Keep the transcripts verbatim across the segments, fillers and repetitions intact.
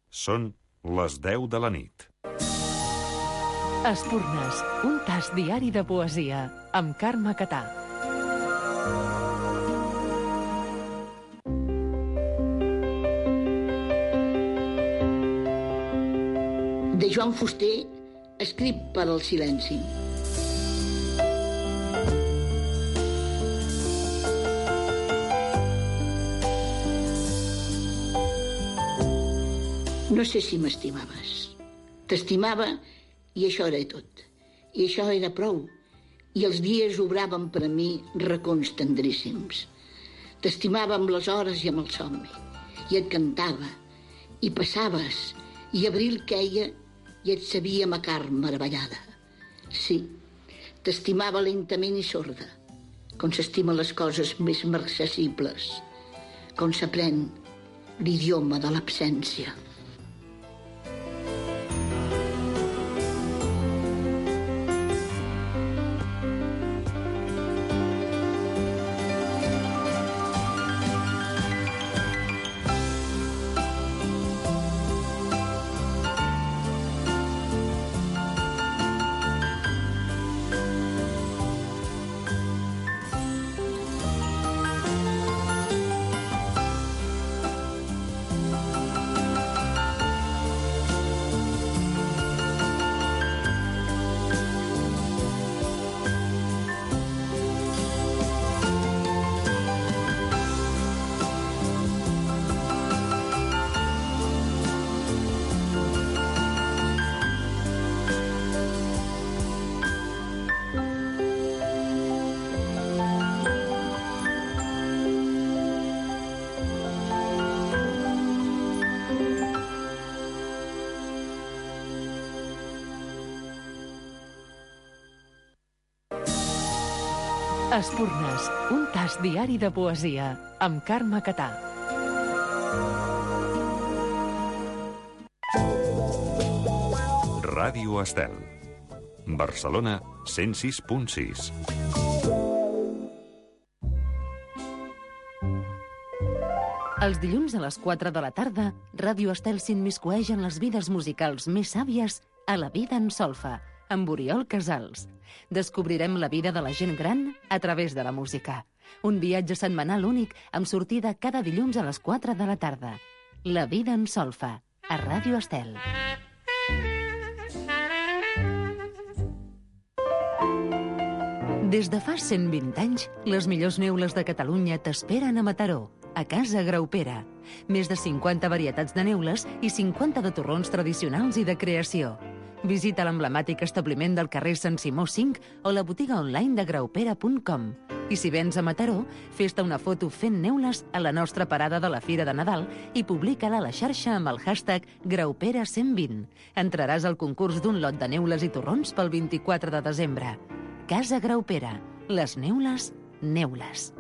Són les deu de la nit. Espurnes, un tast diari de poesia, amb Carme Catà. De Joan Fuster, escrit per al silenci. No sé si m'estimaves. T'estimava i això era tot. I això era prou. I els dies obraven per a mi racons tendríssims. T'estimava amb les hores i amb el somni. I et cantava. I passaves. I abril queia i et sabia ma carn meravellada. Sí, t'estimava lentament i sorda, com s'estimen les coses més inaccessibles, com s'aprèn l'idioma de l'absència. Espurnes, un tast diari de poesia, amb Carme Catà. Ràdio Estel. Barcelona, cent sis punt sis. Els dilluns a les quatre de la tarda, Ràdio Estel s'immiscueix en les vides musicals més sàvies a La vida en solfa, amb Oriol Casals. Descobrirem la vida de la gent gran a través de la música. Un viatge setmanal únic amb sortida cada dilluns a les quatre de la tarda. La vida en solfa, a Ràdio Estel. Des de fa cent vint anys, les millors neules de Catalunya t'esperen a Mataró, a Casa Graupera. Més de cinquanta varietats de neules i cinquanta de torrons tradicionals i de creació. Visita l'emblemàtic establiment del carrer Sant Simó cinc o la botiga online de graupera punt com. I si vens a Mataró, fes-te una foto fent neules a la nostra parada de la Fira de Nadal i publica-la a la xarxa amb el hashtag Graupera cent vint. Entraràs al concurs d'un lot de neules i torrons pel vint-i-quatre de desembre. Casa Graupera. Les neules, neules.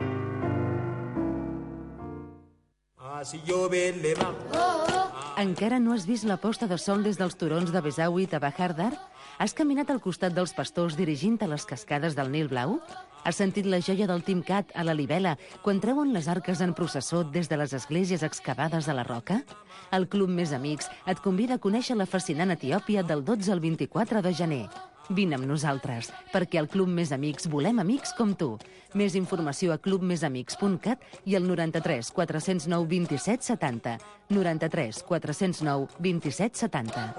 Encara no has vist la posta de sol des dels turons de Besaüit a Bahardar? Has caminat al costat dels pastors dirigint a les cascades del Nil Blau? Has sentit la joia del Timcat a la Libela quan treuen les arques en processó des de les esglésies excavades a la roca? El Club Més Amics et convida a conèixer la fascinant Etiòpia del dotze al vint-i-quatre de gener. Vine amb nosaltres, perquè al Club Més Amics volem amics com tu. Més informació a club més amics punt cat i al noranta-tres quatre zero nou vint-i-set setanta. noranta-tres quatre zero nou vint-i-set setanta.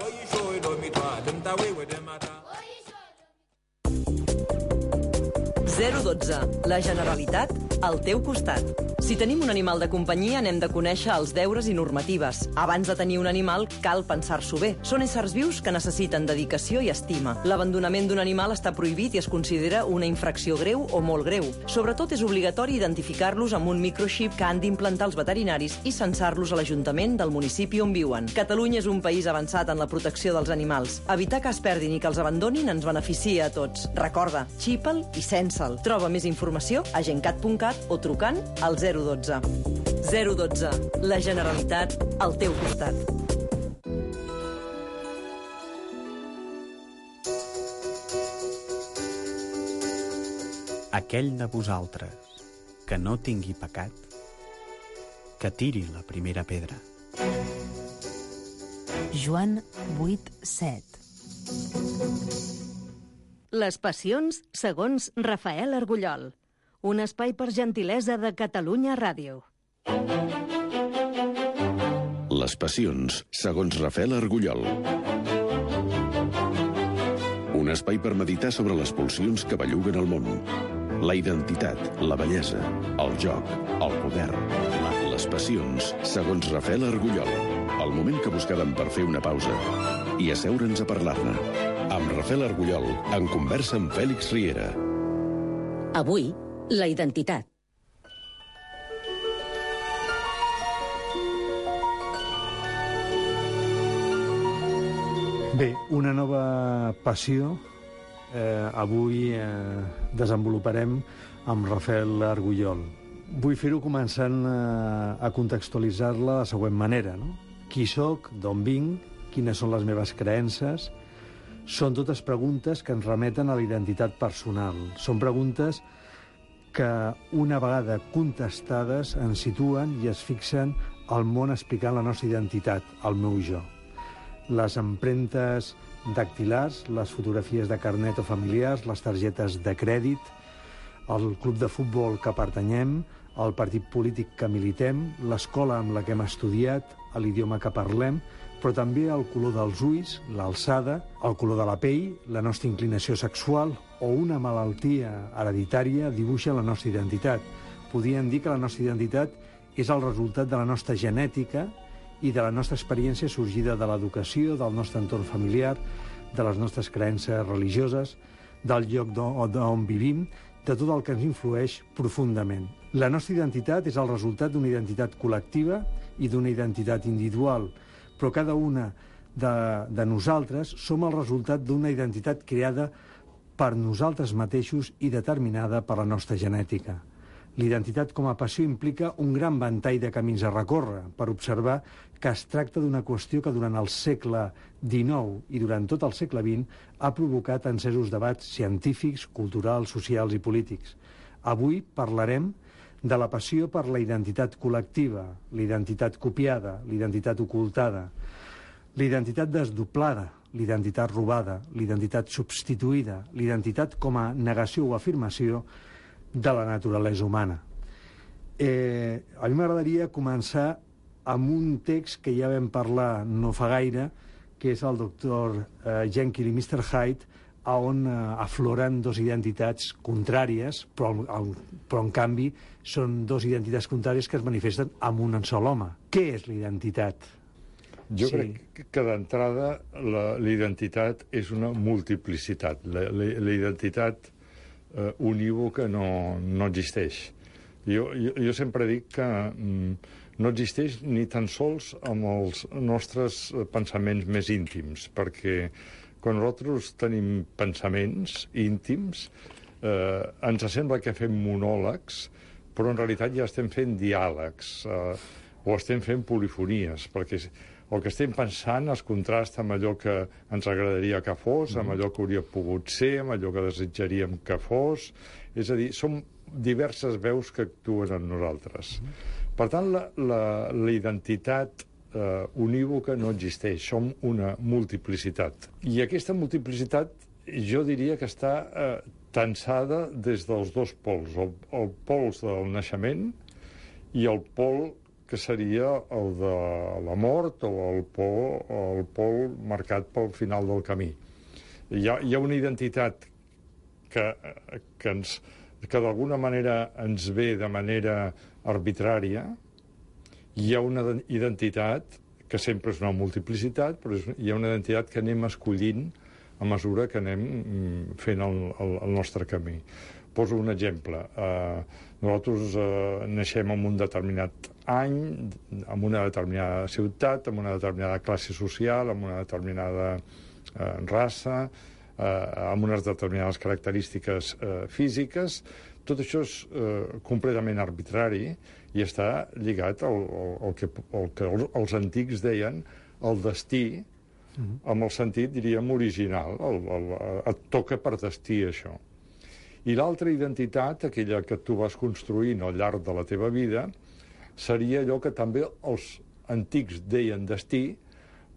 zero dotze. La Generalitat al teu costat. Si tenim un animal de companyia, n'hem de conèixer els deures i normatives. Abans de tenir un animal, cal pensar-s'ho bé. Són éssers vius que necessiten dedicació i estima. L'abandonament d'un animal està prohibit i es considera una infracció greu o molt greu. Sobretot és obligatori identificar-los amb un microxip que han d'implantar els veterinaris i censar-los a l'Ajuntament del municipi on viuen. Catalunya és un país avançat en la protecció dels animals. Evitar que es perdin i que els abandonin ens beneficia a tots. Recorda, xipa'l i censa'l. Troba més informació a gencat punt cat o trucant al zero dotze. zero dotze. La Generalitat al teu costat. Aquell de vosaltres que no tingui pecat, que tiri la primera pedra. Joan vuit set. Les passions segons Rafael Argullol. Un espai per gentilesa de Catalunya Ràdio. Les passions segons Rafael Argullol. Un espai per meditar sobre les pulsions que belluguen el món. La identitat, la bellesa, el joc, el poder, la, les passions segons Rafael Argullol. El moment que buscàvem per fer una pausa i asseure'ns a parlar-ne. Amb Rafael Argullol, en conversa amb Fèlix Riera. Avui, la identitat. Bé, una nova passió eh, avui eh, desenvoluparem amb Rafael Argullol. Vull fer-ho començant eh, a contextualitzar-la de la següent manera, no? Qui sóc, d'on vinc, quines són les meves creences... Són totes preguntes que ens remeten a la identitat personal. Són preguntes que, una vegada contestades, ens situen i es fixen al món explicant la nostra identitat, el meu jo. Les empremtes dactilars, les fotografies de carnet o familiars, les targetes de crèdit, el club de futbol que pertanyem, el partit polític que militem, l'escola amb la que hem estudiat, l'idioma que parlem, però també el color dels ulls, l'alçada, el color de la pell, la nostra inclinació sexual o una malaltia hereditària dibuixa la nostra identitat. Podríem dir que la nostra identitat és el resultat de la nostra genètica i de la nostra experiència sorgida de l'educació, del nostre entorn familiar, de les nostres creences religioses, del lloc d'on vivim, de tot el que ens influeix profundament. La nostra identitat és el resultat d'una identitat col·lectiva i d'una identitat individual, però cada una de, de nosaltres som el resultat d'una identitat creada per nosaltres mateixos i determinada per la nostra genètica. L'identitat com a passió implica un gran ventall de camins a recórrer per observar que es tracta d'una qüestió que durant el segle dinou i durant tot el segle vint ha provocat encesos debats científics, culturals, socials i polítics. Avui parlarem de la passió per la identitat col·lectiva, l'identitat copiada, l'identitat ocultada, l'identitat desdoblada, l'identitat robada, l'identitat substituïda, l'identitat com a negació o afirmació de la naturalesa humana. Eh, a mi m'agradaria començar amb un text que ja vam parlar no fa gaire, que és el doctor eh, Jekyll i mister Hyde, on eh, afloren dos identitats contràries, però, el, però en canvi són dos identitats contràries que es manifesten amb un sol home. Què és l'identitat? Jo Sí. crec que d'entrada la, la identitat és una multiplicitat. La, la, la identitat eh, unívoca no, no existeix. Jo, jo, jo sempre dic que mm, no existeix ni tan sols amb els nostres pensaments més íntims, perquè quan nosaltres tenim pensaments íntims, eh, ens sembla que fem monòlegs, però en realitat ja estem fent diàlegs, eh, o estem fent polifonies, perquè el que estem pensant es contrasta amb allò que ens agradaria que fos, amb allò que hauria pogut ser, amb allò que desitjaríem que fos. És a dir, som diverses veus que actuen en nosaltres. Per tant, la, la, la identitat eh, unívoca no existeix, som una multiplicitat. I aquesta multiplicitat jo diria que està eh, tensada des dels dos pols, el, el pols del naixement i el pol que seria el de la mort o el pol, el pol marcat pel final del camí. Hi ha, hi ha una identitat que, que, ens, que d'alguna manera ens ve de manera arbitrària, hi ha una identitat que sempre és una multiplicitat, però és, hi ha una identitat que anem escollint a mesura que anem fent el, el, el nostre camí. Poso un exemple. Eh, nosaltres eh, naixem en un determinat any, en una determinada ciutat, en una determinada classe social, en una determinada eh, raça, eh, amb unes determinades característiques eh, físiques. Tot això és eh, completament arbitrari i està lligat al, al, al, que, al que els, els antics deien el destí, mm-hmm. amb el sentit, diríem, original. El, el, et toca per destí, això. I l'altra identitat, aquella que tu vas construint al llarg de la teva vida, seria allò que també els antics deien destí,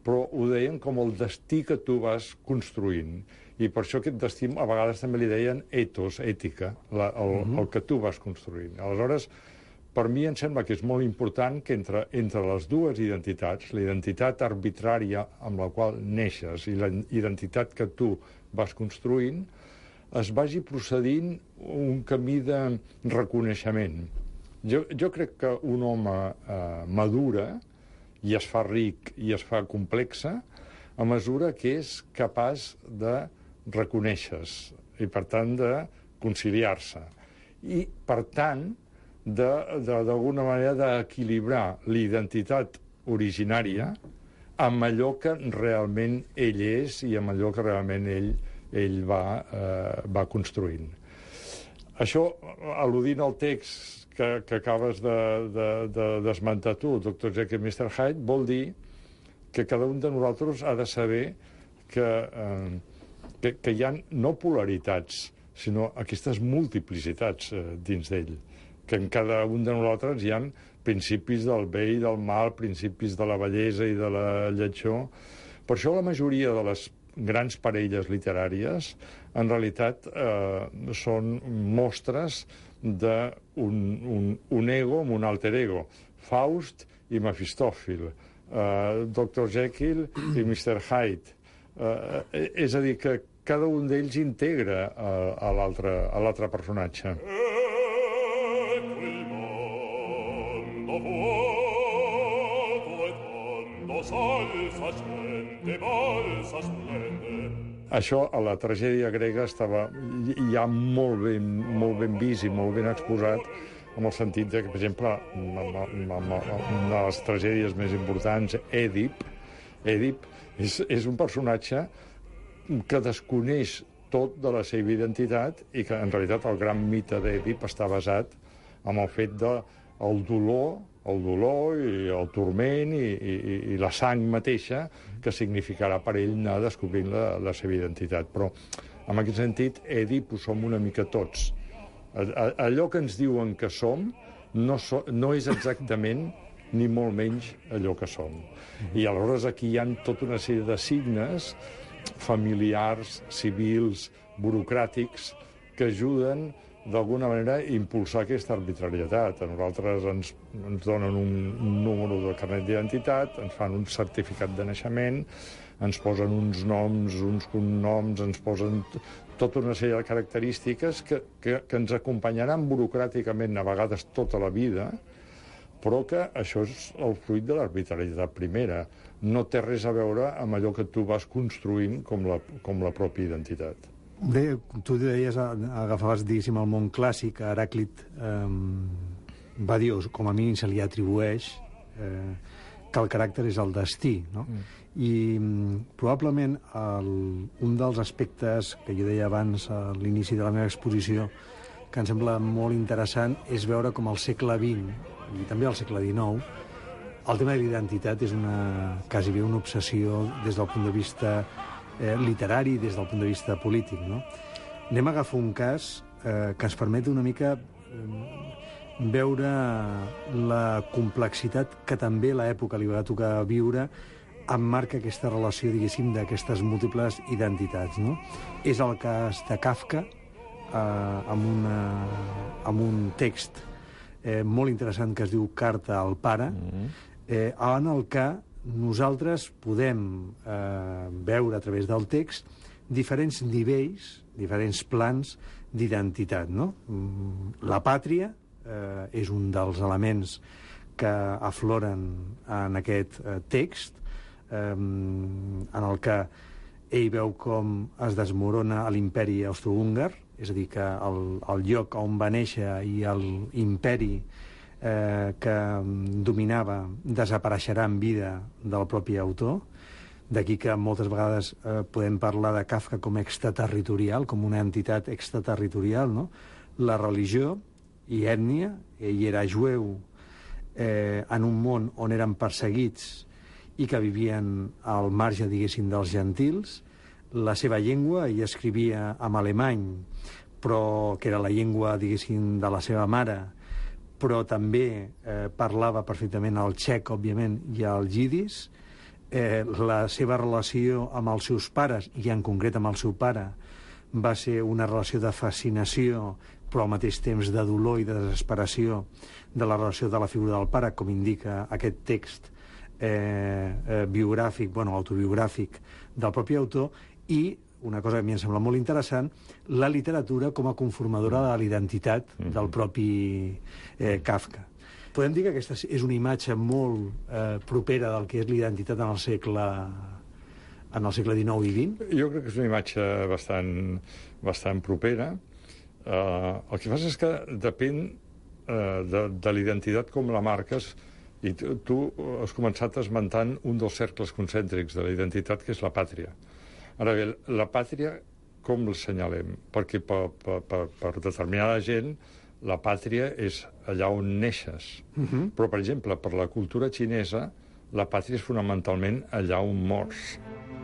però ho deien com el destí que tu vas construint. I per això aquest destí a vegades també li deien ethos, ètica, la, el, mm-hmm. el que tu vas construint. Aleshores, per mi em sembla que és molt important que entre, entre les dues identitats, la identitat arbitrària amb la qual neixes i la identitat que tu vas construint, es vagi procedint un camí de reconeixement. Jo, jo crec que un home eh, madura i es fa ric i es fa complexa a mesura que és capaç de reconèixer-se i, per tant, de conciliar-se. I, per tant, d'alguna manera d'equilibrar l'identitat originària amb allò que realment ell és i amb allò que realment ell, ell va, eh, va construint. Això, al·ludint al text que, que acabes d'esmentar de, de, de tu, doctor Jekyll i mister Hyde, vol dir que cada un de nosaltres ha de saber que, eh, que, que hi ha no polaritats, sinó aquestes multiplicitats eh, dins d'ell, que en cada un de nosaltres hi ha principis del bé i del mal, principis de la bellesa i de la lletjor. Per això la majoria de les grans parelles literàries en realitat eh, són mostres d'un un, un ego amb un alter ego. Faust i Mefistòfil, eh, doctor Jekyll i mister Hyde. Eh, és a dir, que cada un d'ells integra eh, a l'altre personatge. Això a la tragèdia grega estava ja molt ben, molt ben vist i molt ben exposat, en el sentit de que, per exemple, una de les tragèdies més importants, Èdip, Èdip és, és un personatge que desconeix tot de la seva identitat i que, en realitat, el gran mite d'Èdip està basat en el fet de el dolor, el dolor i el turment i, i, i la sang mateixa que significarà per ell anar descobrint la, la seva identitat. Però, en aquest sentit, Èdip ho som una mica tots. Allò que ens diuen que som no, so, no és exactament ni molt menys allò que som. I aleshores aquí hi ha tota una sèrie de signes familiars, civils, burocràtics, que ajuden d'alguna manera impulsar aquesta arbitrarietat. A nosaltres ens, ens donen un, un número de carnet d'identitat, ens fan un certificat de naixement, ens posen uns noms, uns cognoms, ens posen tota una sèrie de característiques que, que, que ens acompanyaran burocràticament a vegades tota la vida, però que això és el fruit de l'arbitrarietat primera. No té res a veure amb allò que tu vas construint com la, com la pròpia identitat. Bé, tu deies, agafaves, diguéssim, el món clàssic, Heràclit eh, va dir, o com a mínim se li atribueix, eh, que el caràcter és el destí, no? Mm. I mm, probablement el, un dels aspectes que jo deia abans a l'inici de la meva exposició que em sembla molt interessant és veure com al segle vint i també al segle dinou el tema de l'identitat és una, quasi bé una obsessió des del punt de vista Eh, literari des del punt de vista polític, no? Anem a agafar un cas eh, que ens permet una mica eh, veure la complexitat que també l'època li va tocar viure emmarca aquesta relació, diguéssim, d'aquestes múltiples identitats, no? És el cas de Kafka eh, amb, una, amb un text eh, molt interessant que es diu Carta al pare, eh, en el que nosaltres podem eh, veure a través del text diferents nivells, diferents plans d'identitat, no? La pàtria eh, és un dels elements que afloren en aquest eh, text, eh, en el que ell veu com es desmorona l'imperi austrohúngar, és a dir, que el, el lloc on va néixer i l'imperi Eh, que dominava desapareixerà en vida del propi autor. D'aquí que moltes vegades eh, podem parlar de Kafka com extraterritorial, com una entitat extraterritorial, no? La religió i ètnia, ell era jueu eh, en un món on eren perseguits i que vivien al marge, diguéssim, dels gentils. La seva llengua, ell escrivia en alemany, però que era la llengua, diguéssim, de la seva mare, però també eh, parlava perfectament el txec, òbviament, i el jidis. eh, la seva relació amb els seus pares, i en concret amb el seu pare, va ser una relació de fascinació, però al mateix temps de dolor i de desesperació de la relació de la figura del pare, com indica aquest text eh, eh, biogràfic, bueno, autobiogràfic del propi autor, i una cosa que a mi em sembla molt interessant, la literatura com a conformadora de l'identitat del propi eh, Kafka. Podem dir que aquesta és una imatge molt eh, propera del que és l'identitat en el segle en el segle dinou i vint? Jo crec que és una imatge bastant, bastant propera. Uh, el que passa és que depèn uh, de, de l'identitat com la marques, i tu, tu has començat esmentant un dels cercles concèntrics de la identitat, que és la pàtria. Ara bé, la pàtria com l'assenyalem? Perquè per, per, per, per determinada gent la pàtria és allà on neixes. Uh-huh. Però, per exemple, per la cultura xinesa, la pàtria és fonamentalment allà on mors.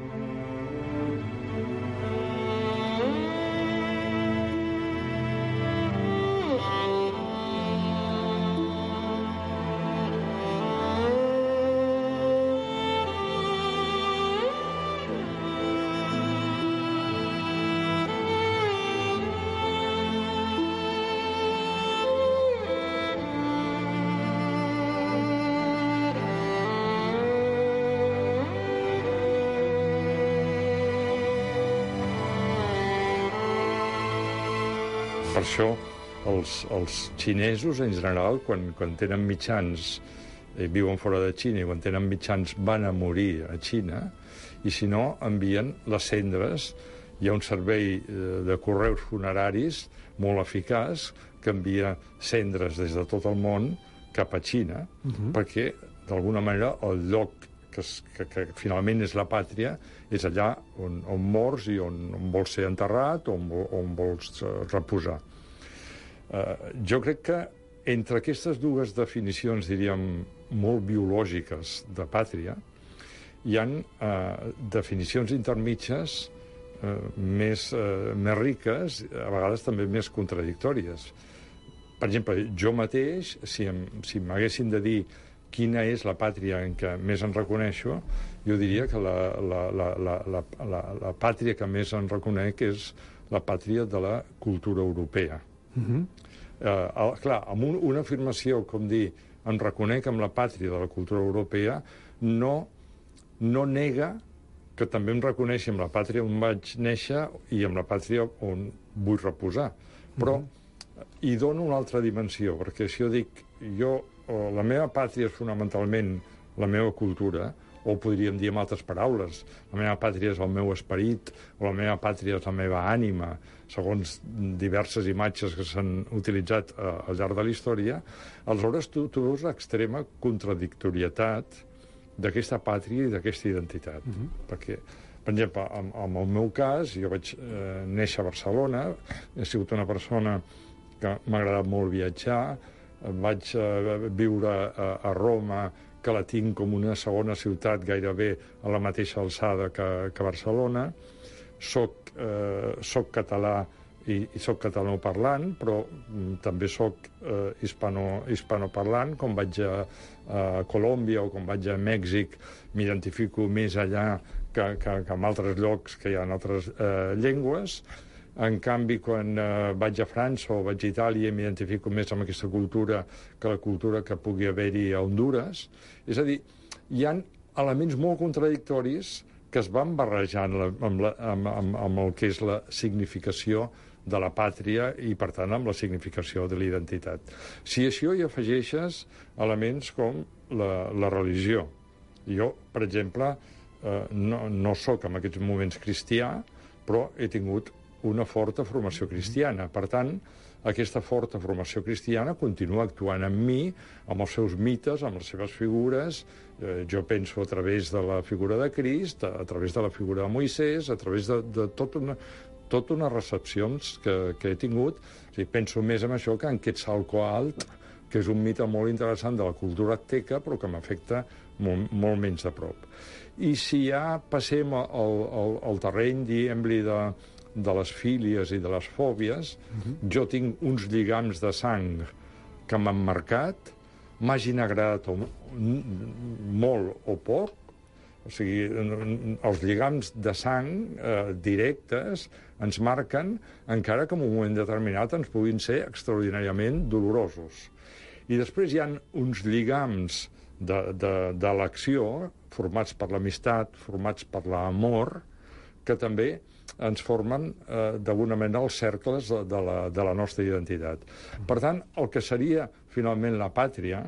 Per això, els, els xinesos, en general, quan, quan tenen mitjans, eh, viuen fora de Xina, i quan tenen mitjans van a morir a Xina, i si no, envien les cendres. Hi ha un servei eh, de correus funeraris molt eficaç que envia cendres des de tot el món cap a Xina, uh-huh. perquè, d'alguna manera, el lloc que, que, que finalment és la pàtria és allà on, on mors i on, on vols ser enterrat o on, on vols uh, reposar. Uh, jo crec que entre aquestes dues definicions, diríem, molt biològiques de pàtria, hi ha uh, definicions intermitges uh, més, uh, més riques, a vegades també més contradictòries. Per exemple, jo mateix, si, em, si m'haguessin de dir quina és la pàtria en què més en reconeixo, jo diria que la, la, la, la, la, la, la pàtria que més en reconec és la pàtria de la cultura europea. Uh-huh. eh, clar, amb un, una afirmació com dir em reconec amb la pàtria de la cultura europea no, no nega que també em reconeixi amb la pàtria on vaig néixer i amb la pàtria on vull reposar. Però uh-huh. hi dono una altra dimensió, perquè si jo dic jo la meva pàtria és fonamentalment la meva cultura, o podríem dir amb altres paraules, la meva pàtria és el meu esperit, o la meva pàtria és la meva ànima, segons diverses imatges que s'han utilitzat eh, al llarg de la història, aleshores tu, tu veus l'extrema contradictorietat d'aquesta pàtria i d'aquesta identitat. Uh-huh. Perquè, per exemple, en, en el meu cas, jo vaig eh, néixer a Barcelona, he sigut una persona que m'ha agradat molt viatjar, vaig uh, viure a, a Roma, que la tinc com una segona ciutat gairebé a la mateixa alçada que, que Barcelona. Soc, uh, soc català i, i soc catalanoparlant, però um, també soc uh, hispano, hispanoparlant. Quan vaig a, a Colòmbia o quan vaig a Mèxic m'identifico més allà que, que, que en altres llocs que hi ha altres uh, llengües. En canvi, quan eh, vaig a França o vaig a Itàlia m'identifico més amb aquesta cultura que la cultura que pugui haver-hi a Hondures. És a dir, hi ha elements molt contradictoris que es van barrejant amb, la, amb, amb, amb el que és la significació de la pàtria i, per tant, amb la significació de l'identitat. Si a això hi afegeixes elements com la, la religió. Jo, per exemple, eh, no, no sóc en aquests moments cristià, però he tingut una forta formació cristiana. Per tant, aquesta forta formació cristiana continua actuant en mi, amb els seus mites, amb les seves figures. Eh, jo penso a través de la figura de Crist, a, a través de la figura de Moisès, a través de, de tota una, tota unes recepcions que, que he tingut. O sigui, penso més en això que en Quetzalcoatl, que és un mite molt interessant de la cultura azteca, però que m'afecta molt, molt menys de prop. I si ja passem al, al, al terreny, diguem-li, de de les fílies i de les fòbies, uh-huh. jo tinc uns lligams de sang que m'han marcat, m'hagin agradat o, molt o poc, O sigui, els lligams de sang eh, directes ens marquen, encara que en un moment determinat ens puguin ser extraordinàriament dolorosos. I després hi ha uns lligams de, de, de l'acció, formats per l'amistat, formats per l'amor, que també ens formen eh, d'alguna manera els cercles de, de, la, de la nostra identitat. Per tant, el que seria finalment la pàtria,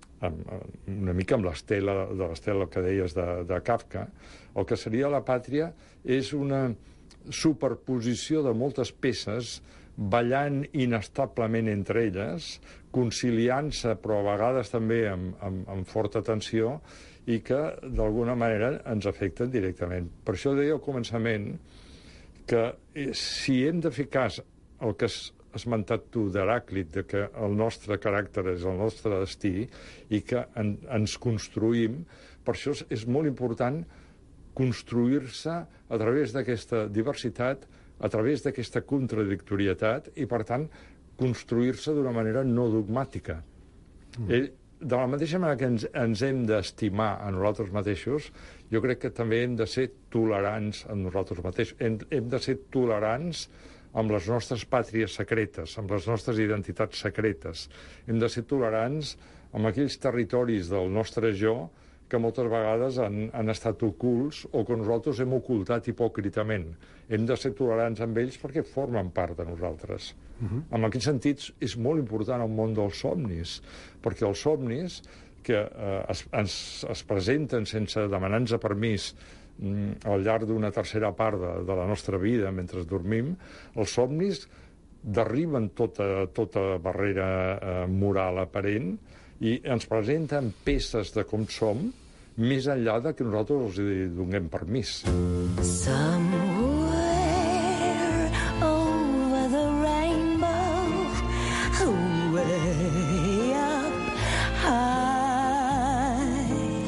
una mica amb l'estela de l'estela que deies de, de Kafka, el que seria la pàtria és una superposició de moltes peces ballant inestablement entre elles, conciliant-se, però a vegades també amb, amb, amb forta tensió, i que d'alguna manera ens afecten directament. Per això deia al començament que si hem de fer cas al que has esmentat tu d'Heràclit, de que el nostre caràcter és el nostre destí i que en, ens construïm, per això és, és molt important construir-se a través d'aquesta diversitat, a través d'aquesta contradictorietat i, per tant, construir-se d'una manera no dogmàtica. Mm. De la mateixa manera que ens, ens hem d'estimar a nosaltres mateixos, jo crec que també hem de ser tolerants a nosaltres mateixos. Hem, hem de ser tolerants amb les nostres pàtries secretes, amb les nostres identitats secretes. Hem de ser tolerants amb aquells territoris del nostre jo que moltes vegades han, han estat ocults o que nosaltres hem ocultat hipòcritament. Hem de ser tolerants amb ells perquè formen part de nosaltres. Uh-huh. En aquest sentit, és molt important el món dels somnis, perquè els somnis que eh, es, ens, es presenten sense demanar-nos permís al llarg d'una tercera part de, de la nostra vida, mentre dormim, els somnis derriben tota, tota barrera eh, moral aparent i ens presenten peces de com som més enllà de que nosaltres els hi donem permís. Somewhere over the rainbow, way up high,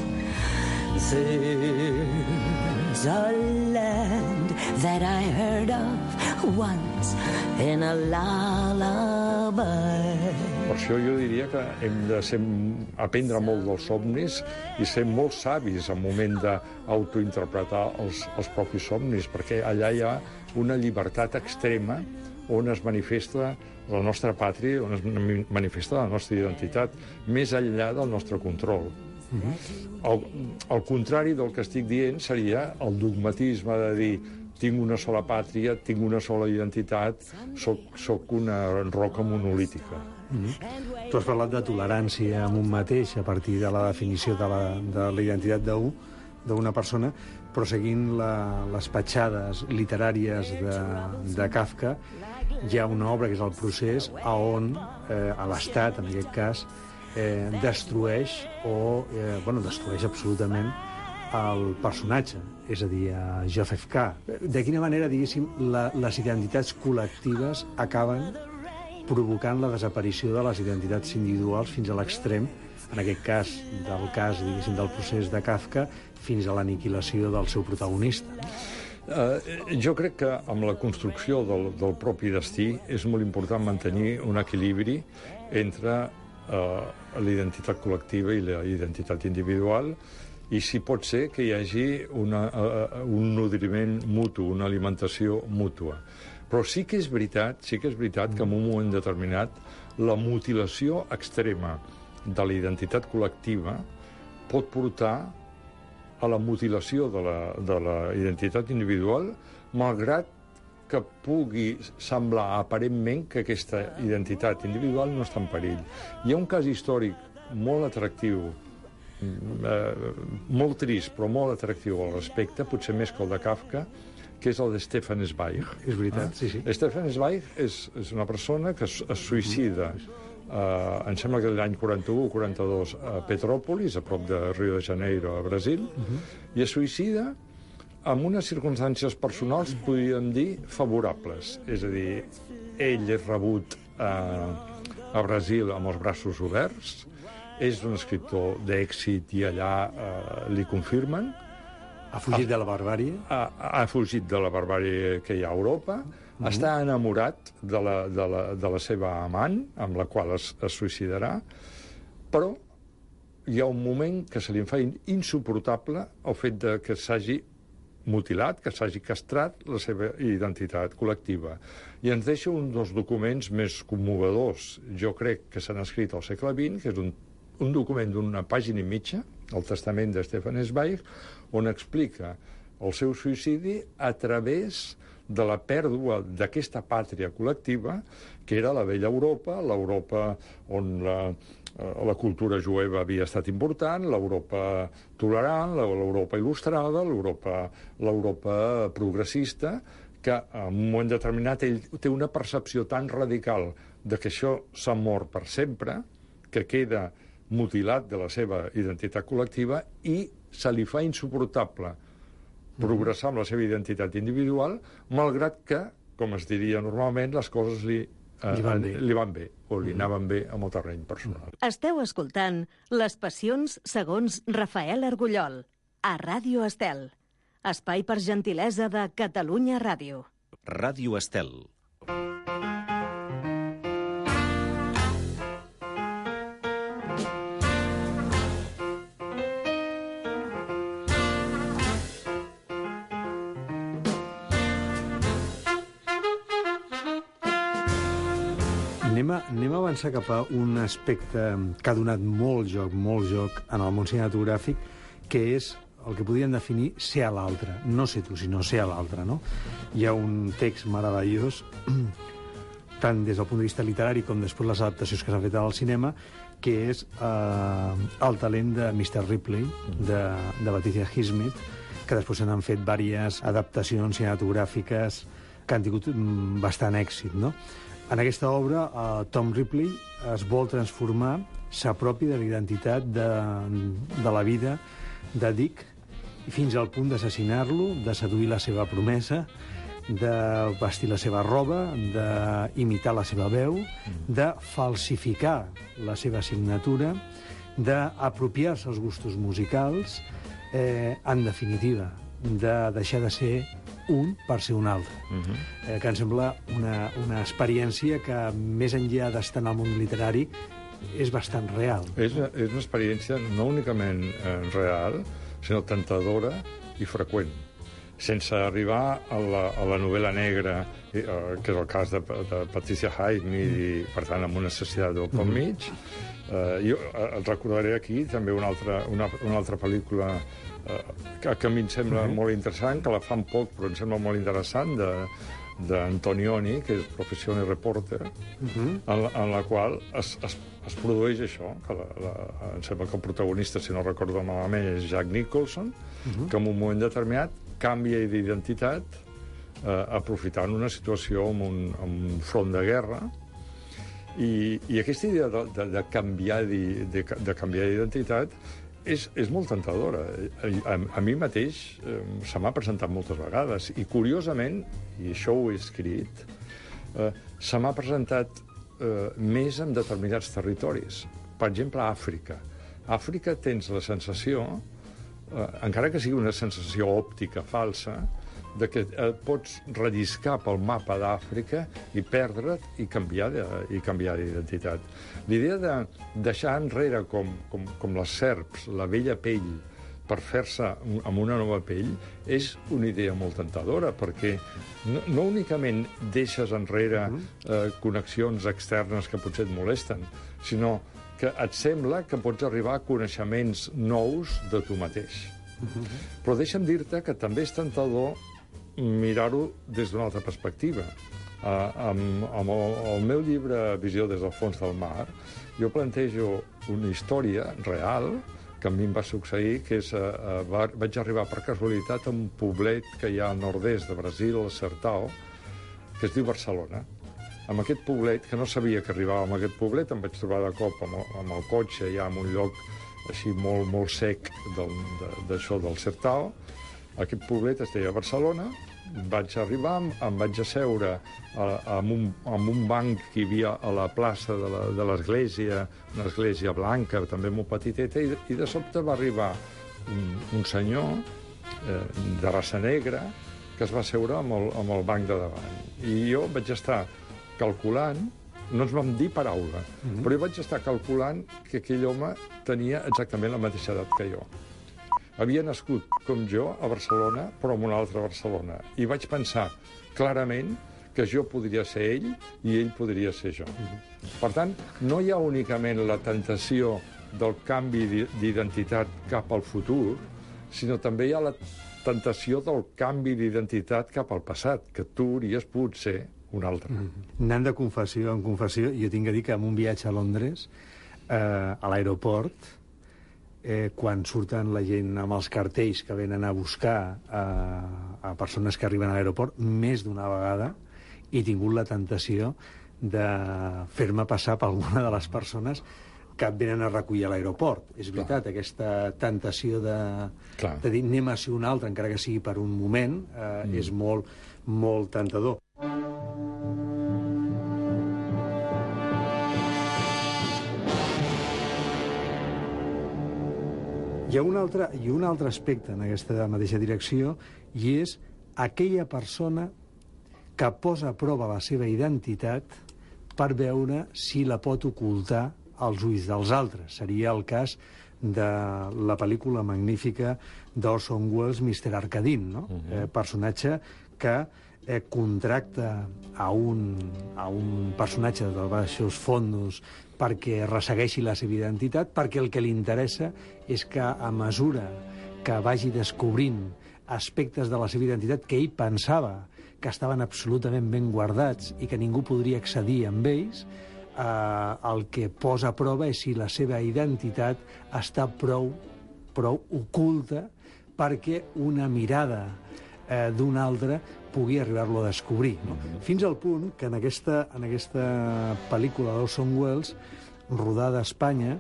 there's a land that I heard of once in a lullaby. Per això jo diria que hem de ser, aprendre molt dels somnis i ser molt savis al moment d'autointerpretar els, els propis somnis, perquè allà hi ha una llibertat extrema on es manifesta la nostra pàtria, on es manifesta la nostra identitat, més enllà del nostre control. Mm-hmm. el, el contrari del que estic dient seria el dogmatisme de dir tinc una sola pàtria, tinc una sola identitat, soc, soc una roca monolítica. Mm-hmm. Tu has parlat de tolerància amb un mateix a partir de la definició de la, de la identitat d'un, d'una persona, però seguint la, les petjades literàries de, de Kafka, hi ha una obra que és El procés, a on eh, a l'Estat, en aquest cas, eh, destrueix o, eh, bueno, destrueix absolutament el personatge, és a dir, a Joseph K. De quina manera, diguéssim, la, les identitats col·lectives acaben provocant la desaparició de les identitats individuals fins a l'extrem, en aquest cas, del cas, diguéssim, del procés de Kafka, fins a l'aniquilació del seu protagonista. Uh, jo crec que amb la construcció del, del propi destí és molt important mantenir un equilibri entre uh, l'identitat col·lectiva i la identitat individual, i si pot ser que hi hagi una, uh, un nodriment mutu, una alimentació mútua. Però sí que és veritat, sí que és veritat que en un moment determinat la mutilació extrema de la identitat col·lectiva pot portar a la mutilació de la, de la identitat individual, malgrat que pugui semblar aparentment que aquesta identitat individual no està en perill. Hi ha un cas històric molt atractiu, eh, molt trist, però molt atractiu al respecte, potser més que el de Kafka, que és el de Stefan Zweig. És veritat, ah? sí, sí. Stefan Zweig és, és una persona que es, es suïcida, Uh, em sembla que l'any quaranta-u o quaranta-dos a Petrópolis, a prop de Rio de Janeiro, a Brasil, uh-huh. i es suïcida amb unes circumstàncies personals, podríem dir, favorables. És a dir, ell és rebut uh, a Brasil amb els braços oberts, és un escriptor d'èxit i allà uh, li confirmen. Ha fugit ha, de la barbàrie? Ha, ha fugit de la barbàrie que hi ha a Europa. Mm-hmm. Està enamorat de la, de, la, de la seva amant, amb la qual es, es suïcidarà, però hi ha un moment que se li fa insuportable el fet de que s'hagi mutilat, que s'hagi castrat la seva identitat col·lectiva. I ens deixa un dels documents més commovedors, jo crec, que s'han escrit al segle vint, que és un, un document d'una pàgina i mitja, el testament de Stefan Zweig, on explica el seu suïcidi a través de la pèrdua d'aquesta pàtria col·lectiva, que era la vella Europa, l'Europa on la, la cultura jueva havia estat important, l'Europa tolerant, l'Europa il·lustrada, l'Europa l'Europa progressista, que en un moment determinat ell té una percepció tan radical de que això s'ha mort per sempre, que queda mutilat de la seva identitat col·lectiva i se li fa insuportable progressar amb la seva identitat individual, malgrat que, com es diria normalment, les coses li, eh, li, van, bé. li van bé, o li anaven bé amb el terreny personal. Esteu escoltant Les passions segons Rafael Argullol, a Ràdio Estel, espai per gentilesa de Catalunya Ràdio. Ràdio Estel. Anem a, anem a avançar cap a un aspecte que ha donat molt joc, molt joc en el món cinematogràfic, que és el que podríem definir ser a l'altre. No ser tu, sinó ser a l'altre, no? Hi ha un text meravellós, tant des del punt de vista literari com després les adaptacions que s'han fet al cinema, que és eh, el talent de mister Ripley, de, de Patricia Highsmith, que després se n'han fet diverses adaptacions cinematogràfiques que han tingut bastant èxit, no? En aquesta obra, eh, Tom Ripley es vol transformar, s'apropi de la identitat de, de la vida de Dick, fins al punt d'assassinar-lo, de seduir la seva promesa, de vestir la seva roba, d'imitar la seva veu, de falsificar la seva signatura, d'apropiar-se els gustos musicals, eh, en definitiva, de deixar de ser un per ser un altre. Uh-huh. eh, que em sembla una, una experiència que, més enllà d'estar en el món literari, és bastant real. És, és una experiència no únicament eh, real, sinó tentadora i freqüent. Sense arribar a la, a la novel·la negra, eh, que és el cas de, de Patricia Highsmith, i, per tant, amb una societat del pel mig. Eh, jo et recordaré aquí també una altra, una, una altra pel·lícula eh, que, que a mi em sembla uh-huh. molt interessant, que la fan poc, però em sembla molt interessant, de, d'Antonioni, que és Professione Reporter, uh-huh. en, la, en la qual es, es, es produeix això, que la, la, em sembla que el protagonista, si no recordo malament, és Jack Nicholson, uh-huh. que en un moment determinat canvia d'identitat eh, aprofitant una situació amb un, amb un front de guerra. I, i aquesta idea de, de, de canviar de, de, de canviar d'identitat és, és molt tentadora. A, a mi mateix eh, se m'ha presentat moltes vegades i, curiosament, i això ho he escrit, eh, se m'ha presentat eh, més en determinats territoris. Per exemple, a Àfrica. A Àfrica tens la sensació, eh, encara que sigui una sensació òptica falsa, de que et pots relliscar pel mapa d'Àfrica i perdre't i canviar de, i canviar d'identitat. L'idea de deixar enrere, com, com, com les serps, la vella pell per fer-se amb una nova pell, és una idea molt tentadora, perquè no, no únicament deixes enrere eh, connexions externes que potser et molesten, sinó que et sembla que pots arribar a coneixements nous de tu mateix. Uh-huh. Però deixa'm dir-te que també és tentador mirar-ho des d'una altra perspectiva. Uh, amb, amb el, el meu llibre Visió des del fons del mar, jo plantejo una història real que a mi em va succeir, que és, uh, va, vaig arribar per casualitat a un poblet que hi ha al nord-est de Brasil, el Sertao, que es diu Barcelona. Amb aquest poblet, que no sabia que arribava amb aquest poblet, em vaig trobar de cop amb el, amb el cotxe ja en un lloc així molt, molt sec d'això del Sertao. Aquest poblet es deia Barcelona, vaig arribar, em vaig asseure en un, en un banc que hi havia a la plaça de l'església, una església blanca, també molt petiteta, i, i de sobte va arribar un, un senyor eh, de raça negra que es va asseure amb el, amb el banc de davant. I jo vaig estar calculant no ens vam dir paraula, mm-hmm. però jo vaig estar calculant que aquell home tenia exactament la mateixa edat que jo. Havia nascut com jo a Barcelona, però en una altra Barcelona. I vaig pensar clarament que jo podria ser ell i ell podria ser jo. Mm-hmm. Per tant, no hi ha únicament la tentació del canvi d'identitat cap al futur, sinó també hi ha la tentació del canvi d'identitat cap al passat, que tu hauries pogut ser un altre. Mm-hmm. Anant de confessió en confessió, jo tinc a dir que en un viatge a Londres, eh, a l'aeroport, eh, quan surten la gent amb els cartells que venen a buscar eh, a persones que arriben a l'aeroport, més d'una vegada he tingut la tentació de fer-me passar per alguna de les persones que et venen a recollir a l'aeroport. És veritat, Clar. aquesta tentació de, de dir anem a ser un altre, encara que sigui per un moment, eh, mm. és molt, molt tentador. Hi ha un altre, i un altre aspecte en aquesta mateixa direcció, i és aquella persona que posa a prova la seva identitat per veure si la pot ocultar als ulls dels altres. Seria el cas de la pel·lícula magnífica d'Orson Welles, mister Arkadin, no? Uh-huh. eh, personatge que eh, contracta a un, a un personatge de baixos fondos perquè ressegueixi la seva identitat, perquè el que li interessa és que a mesura que vagi descobrint aspectes de la seva identitat que ell pensava que estaven absolutament ben guardats i que ningú podria accedir amb ells, eh, el que posa a prova és si la seva identitat està prou, prou oculta perquè una mirada eh, d'un altre pugui arribar-lo a descobrir. No? Mm-hmm. Fins al punt que en aquesta, en aquesta pel·lícula d'Orson Welles, rodada a Espanya,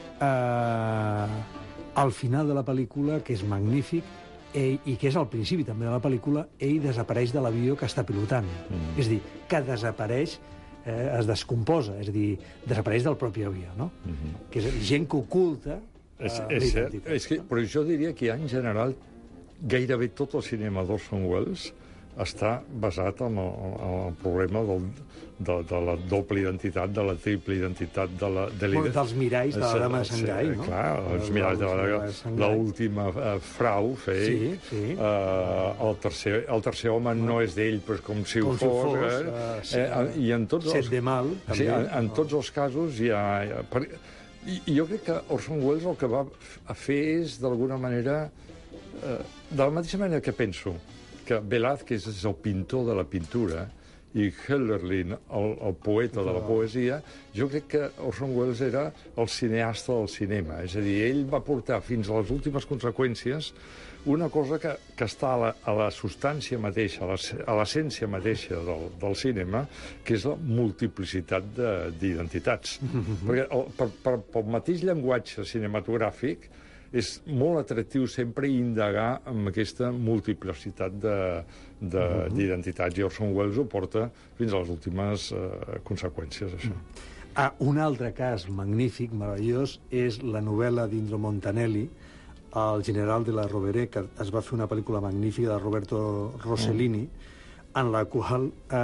eh, al final de la pel·lícula, que és magnífic, ell, i que és al principi també de la pel·lícula, ell desapareix de l'avió que està pilotant. Mm. És a dir, que desapareix, eh, es descomposa, és a dir, desapareix del propi avió, no? Mm-hmm. Que és gent que oculta eh, és, és cert, és que, però jo diria que en general gairebé tot el cinema d'Orson Welles està basat en el, en el problema del, de, de la doble identitat, de la triple identitat, de la... De bueno, dels miralls de la dama de Xangai, no? Clar, els miralls de la l'última uh, frau, fer. Sí, sí. Uh, el, tercer, el tercer home no, no és d'ell, però és com si ho com fos. Si fos eh? uh, sí, eh, I en tots Set els... de mal, també. Sí, en, en tots els casos hi ha... Hi ha per, i, I jo crec que Orson Welles el que va a fer és, d'alguna manera, uh, de la mateixa manera que penso que Velázquez és el pintor de la pintura i Hölderlin el, el poeta de la poesia, jo crec que Orson Welles era el cineasta del cinema. És a dir, ell va portar fins a les últimes conseqüències una cosa que, que està a la, a la substància mateixa, a l'essència mateixa del, del cinema, que és la multiplicitat d'identitats. Mm-hmm. Perquè el, per, per, pel mateix llenguatge cinematogràfic és molt atractiu sempre indagar amb aquesta multiplicitat d'identitats. I Orson Welles ho porta fins a les últimes uh, conseqüències, això. Ah, un altre cas magnífic, meravellós, és la novel·la d'Indro Montanelli, El general de la Rovere, que es va fer una pel·lícula magnífica de Roberto Rossellini, mm. en la qual, eh,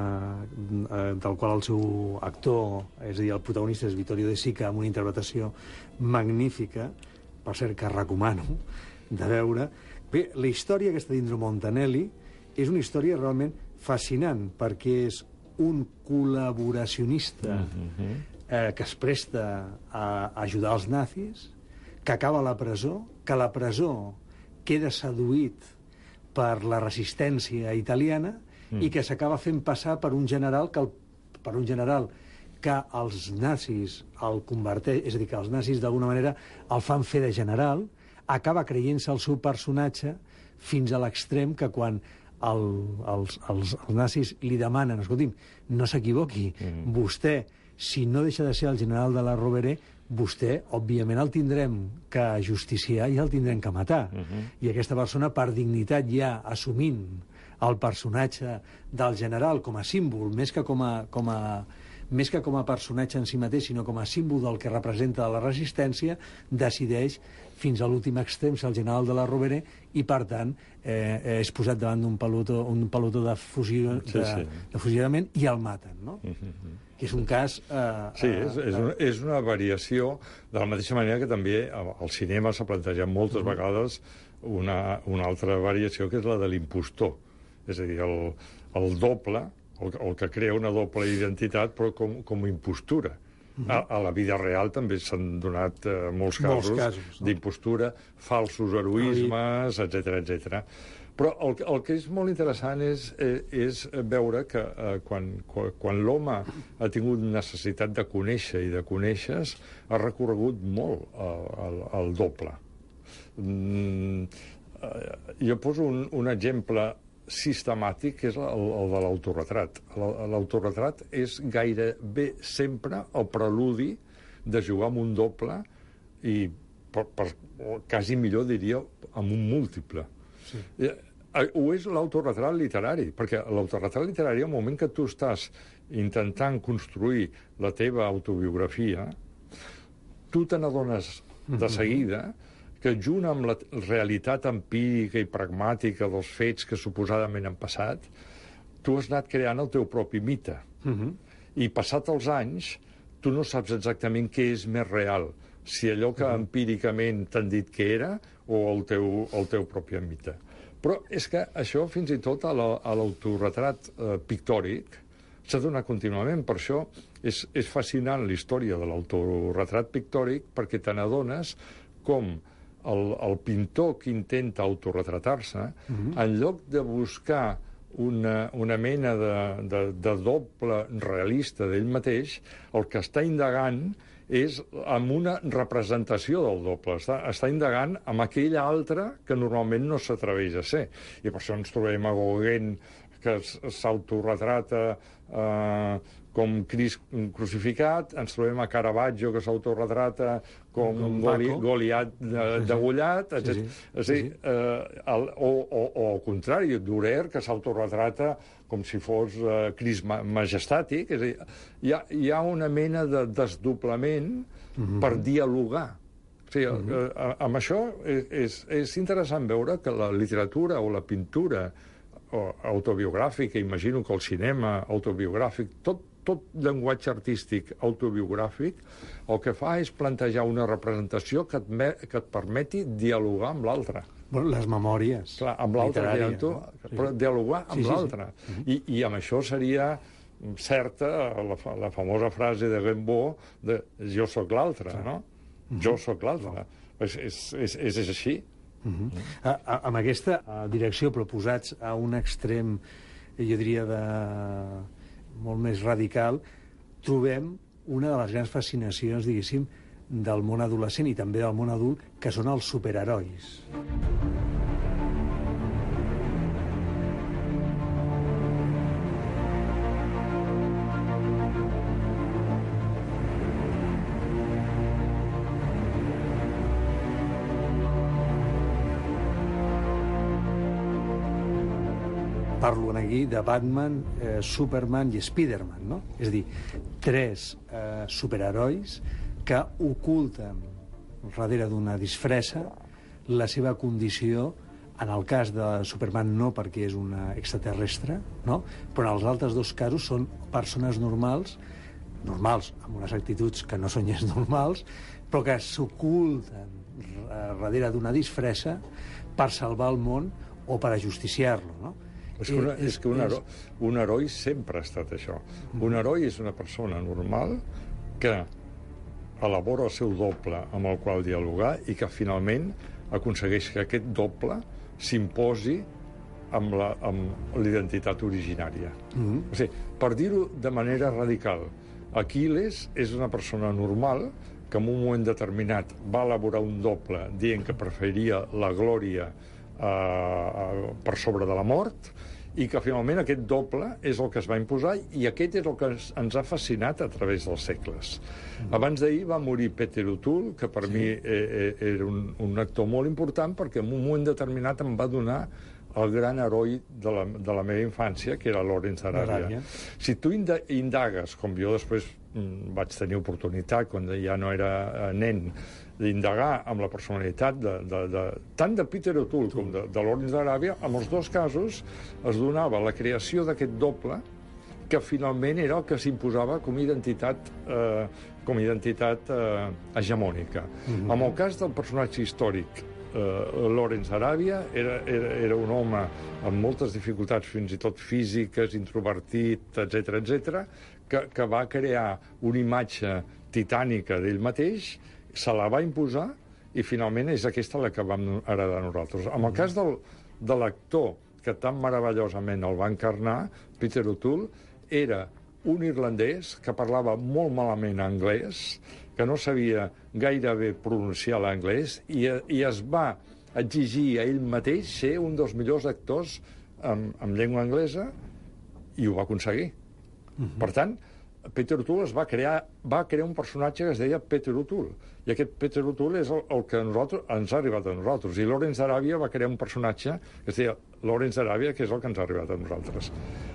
eh, del qual el seu actor, és a dir, el protagonista és Vittorio De Sica, amb una interpretació magnífica, per cert, que recomano de veure. Bé, la història aquesta d'Indro Montanelli és una història realment fascinant, perquè és un col·laboracionista mm-hmm. eh, que es presta a ajudar els nazis, que acaba a la presó, que a la presó queda seduït per la resistència italiana mm. i que s'acaba fent passar per un general que el, per un general que els nazis el converteix, és a dir, que els nazis d'alguna manera el fan fer de general, acaba creient-se el seu personatge fins a l'extrem que quan el, els, els, els nazis li demanen, escolti'm, no s'equivoqui, mm. vostè, si no deixa de ser el general de la Rovere, vostè, òbviament, el tindrem que justiciar i el tindrem que matar. Mm-hmm. I aquesta persona, per dignitat, ja assumint el personatge del general com a símbol, més que com a, com a més que com a personatge en si mateix, sinó com a símbol del que representa la resistència, decideix fins a l'últim extrem ser el general de la Rovere i, per tant, eh, és posat davant d'un pelotó, un pelotó de, fusió, sí, de, sí. de fusilament i el maten, no? Uh -huh. Que és un cas... Eh, sí, és, és, una, és una variació, de la mateixa manera que també al cinema s'ha plantejat moltes uh -huh. vegades una, una altra variació, que és la de l'impostor. És a dir, el, el doble, el, el que crea una doble identitat, però com, com a impostura. Uh-huh. a, a la vida real també s'han donat eh, molts casos, molts casos no? d'impostura, falsos heroismes, etcètera, etcètera. Però el, el que és molt interessant és, eh, és veure que eh, quan, quan, quan l'home ha tingut necessitat de conèixer i de conèixer, ha recorregut molt el, el, el doble. Mm, eh, jo poso un, un exemple sistemàtic, que és el, el de l'autoretrat. L'autoretrat és gairebé sempre el preludi de jugar amb un doble i, per, per, quasi millor diria, amb un múltiple. Sí. O és l'autoretrat literari, perquè l'autoretrat literari, al moment que tu estàs intentant construir la teva autobiografia, tu te n'adones de seguida que junt amb la realitat empírica i pragmàtica dels fets que suposadament han passat, tu has anat creant el teu propi mite. Uh -huh. I passat els anys, tu no saps exactament què és més real, si allò que uh -huh. empíricament t'han dit que era o el teu, el teu propi mite. Però és que això, fins i tot a l'autoretrat eh, pictòric, s'ha donat contínuament. Per això és, és fascinant la història de l'autoretrat pictòric, perquè te n'adones com el, el pintor que intenta autoretratar-se, uh-huh. en lloc de buscar una, una mena de, de, de doble realista d'ell mateix, el que està indagant és amb una representació del doble. Està, està indagant amb aquell altre que normalment no s'atreveix a ser. I per això ens trobem a Gauguin, que s'autoretrata eh, com Crist crucificat, ens trobem a Caravaggio, que s'autoretrata com, com Goli, Goliat de, degullat, etcètera. Sí, sí. És a dir, eh, el, o, o, o al contrari, Durer, que s'autoretrata com si fos eh, Crist majestàtic. És a dir, hi ha, hi ha una mena de desdoblament uh-huh. per dialogar. O sigui, uh-huh. eh, amb això és, és, és interessant veure que la literatura o la pintura autobiogràfica, imagino que el cinema autobiogràfic, tot, tot llenguatge artístic autobiogràfic, el que fa és plantejar una representació que et, me, que et permeti dialogar amb l'altre. Bueno, les memòries. Clar, amb l'altre, no? Però sí. dialogar amb sí, sí, l'altre. Sí. Uh-huh. I, I amb això seria certa la, la famosa frase de Rimbaud de jo sóc l'altre, sí. no? Uh-huh. Jo sóc l'altre. Uh-huh. És, és, és, és així. Uh-huh. a, a, amb aquesta a, direcció, proposats a un extrem, jo diria, de molt més radical, trobem una de les grans fascinacions, diguéssim, del món adolescent i també del món adult, que són els superherois. Parlo aquí de Batman, eh, Superman i Spiderman, no? És a dir, tres eh, superherois que oculten darrere d'una disfressa la seva condició, en el cas de Superman no, perquè és una extraterrestre, no? Però en els altres dos casos són persones normals, normals, amb unes actituds que no són gens normals, però que s'oculten darrere d'una disfressa per salvar el món o per ajusticiar-lo, no? És que, una, és que un, heroi, un heroi sempre ha estat això. Un heroi és una persona normal que elabora el seu doble amb el qual dialogar i que finalment aconsegueix que aquest doble s'imposi amb l'identitat originària. Mm-hmm. O sigui, per dir-ho de manera radical, Aquiles és una persona normal que en un moment determinat va elaborar un doble dient que preferia la glòria Uh, per sobre de la mort i que finalment aquest doble és el que es va imposar i aquest és el que ens, ens ha fascinat a través dels segles. Mm. Abans d'ahir va morir Peter O'Toole, que per sí. mi eh, eh, era un, un actor molt important perquè en un moment determinat em va donar el gran heroi de la, de la meva infància, que era Lawrence d'Aràbia. Si tu indagues, com jo després mm, vaig tenir oportunitat, quan ja no era nen, d'indagar amb la personalitat de, de, de, tant de Peter O'Toole com de, de Lawrence d'Aràbia, en els dos casos es donava la creació d'aquest doble que finalment era el que s'imposava com a identitat, eh, com a identitat eh, hegemònica. Mm-hmm. En el cas del personatge històric, eh, Lawrence d'Aràbia era, era, era un home amb moltes dificultats, fins i tot físiques, introvertit, etcètera, etcètera, que, que va crear una imatge titànica d'ell mateix, se la va imposar i finalment és aquesta la que vam heredar nosaltres. En el cas del, de l'actor que tan meravellosament el va encarnar, Peter O'Toole, era un irlandès que parlava molt malament anglès, que no sabia gairebé pronunciar l'anglès i, i es va exigir a ell mateix ser un dels millors actors en, en llengua anglesa i ho va aconseguir. Uh-huh. Per tant, Peter O'Toole es va crear, va crear un personatge que es deia Peter O'Toole. I aquest Peter O'Toole és el, el que a nosaltres, ens ha arribat a nosaltres. I Lawrence d'Aràbia va crear un personatge que es deia Lawrence d'Aràbia, que és el que ens ha arribat a nosaltres.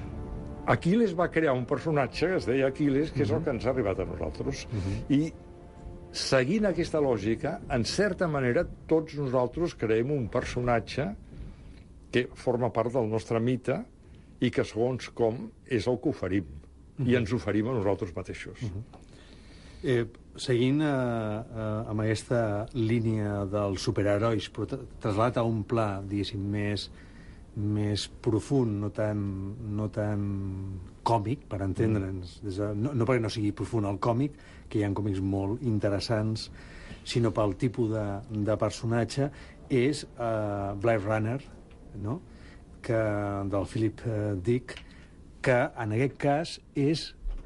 Aquiles va crear un personatge que es deia Aquiles, que és el que ens ha arribat a nosaltres. Uh-huh. I seguint aquesta lògica, en certa manera, tots nosaltres creem un personatge que forma part del nostre mite i que, segons com, és el que oferim. Uh-huh. I ens oferim a nosaltres mateixos. Uh-huh. eh, seguint eh, eh, amb aquesta línia dels superherois, però traslladat a un pla, diguéssim, més, més profund, no tan, no tan còmic, per entendre'ns. Mm. No, no perquè no sigui profund el còmic, que hi ha còmics molt interessants, sinó pel tipus de, de personatge, és uh, Blade Runner, no? que, del Philip uh, Dick, que en aquest cas és